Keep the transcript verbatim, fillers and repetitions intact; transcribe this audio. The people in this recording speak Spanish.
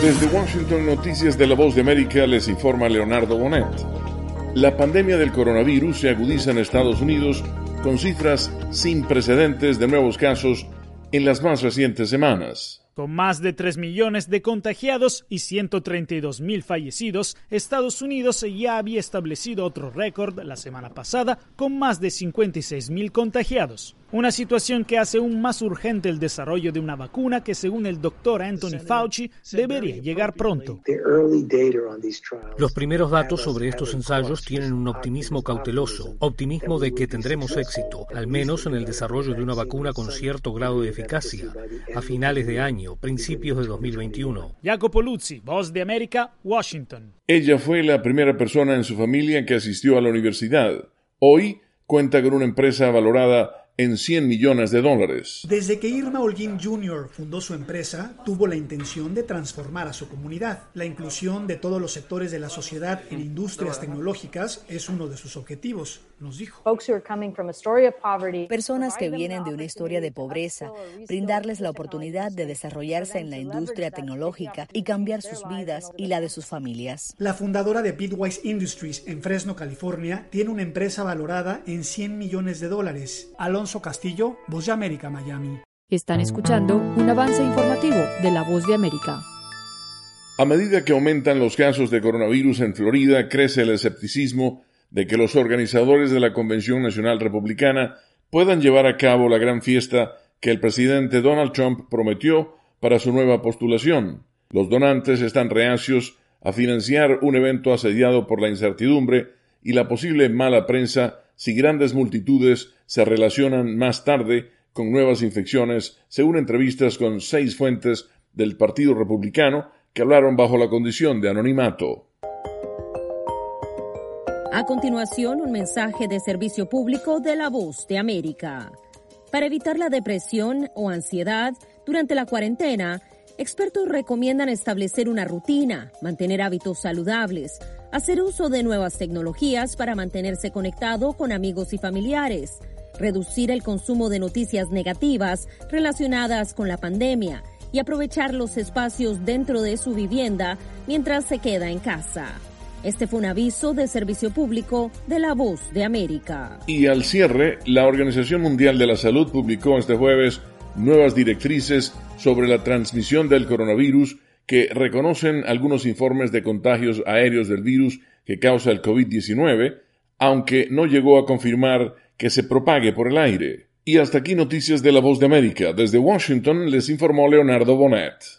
Desde Washington, Noticias de la Voz de América, les informa Leonardo Bonet. La pandemia del coronavirus se agudiza en Estados Unidos con cifras sin precedentes de nuevos casos en las más recientes semanas. Con más de tres millones de contagiados y ciento treinta y dos mil fallecidos, Estados Unidos ya había establecido otro récord la semana pasada con más de cincuenta y seis mil contagiados. Una situación que hace aún más urgente el desarrollo de una vacuna que, según el doctor Anthony Fauci, debería llegar pronto. Los primeros datos sobre estos ensayos tienen un optimismo cauteloso, optimismo de que tendremos éxito, al menos en el desarrollo de una vacuna con cierto grado de eficacia, a finales de año, principios de dos mil veintiuno. Jacopo Luzzi, Voz de América, Washington. Ella fue la primera persona en su familia que asistió a la universidad. Hoy cuenta con una empresa valorada en cien millones de dólares. Desde que Irma Holguín junior fundó su empresa, tuvo la intención de transformar a su comunidad. La inclusión de todos los sectores de la sociedad en industrias tecnológicas es uno de sus objetivos, nos dijo. Personas que vienen de una historia de pobreza, brindarles la oportunidad de desarrollarse en la industria tecnológica y cambiar sus vidas y la de sus familias. La fundadora de Bitwise Industries en Fresno, California, tiene una empresa valorada en cien millones de dólares. Alonso Castillo, Voz de América, Miami. Están escuchando un avance informativo de la Voz de América. A medida que aumentan los casos de coronavirus en Florida, crece el escepticismo de que los organizadores de la Convención Nacional Republicana puedan llevar a cabo la gran fiesta que el presidente Donald Trump prometió para su nueva postulación. Los donantes están reacios a financiar un evento asediado por la incertidumbre y la posible mala prensa si grandes multitudes se relacionan más tarde con nuevas infecciones, según entrevistas con seis fuentes del Partido Republicano que hablaron bajo la condición de anonimato. A continuación, un mensaje de servicio público de la Voz de América. Para evitar la depresión o ansiedad durante la cuarentena, expertos recomiendan establecer una rutina, mantener hábitos saludables, hacer uso de nuevas tecnologías para mantenerse conectado con amigos y familiares, reducir el consumo de noticias negativas relacionadas con la pandemia y aprovechar los espacios dentro de su vivienda mientras se queda en casa. Este fue un aviso de servicio público de la Voz de América. Y al cierre, la Organización Mundial de la Salud publicó este jueves nuevas directrices sobre la transmisión del coronavirus que reconocen algunos informes de contagios aéreos del virus que causa el covid diecinueve, aunque no llegó a confirmar que se propague por el aire. Y hasta aquí Noticias de la Voz de América. Desde Washington les informó Leonardo Bonet.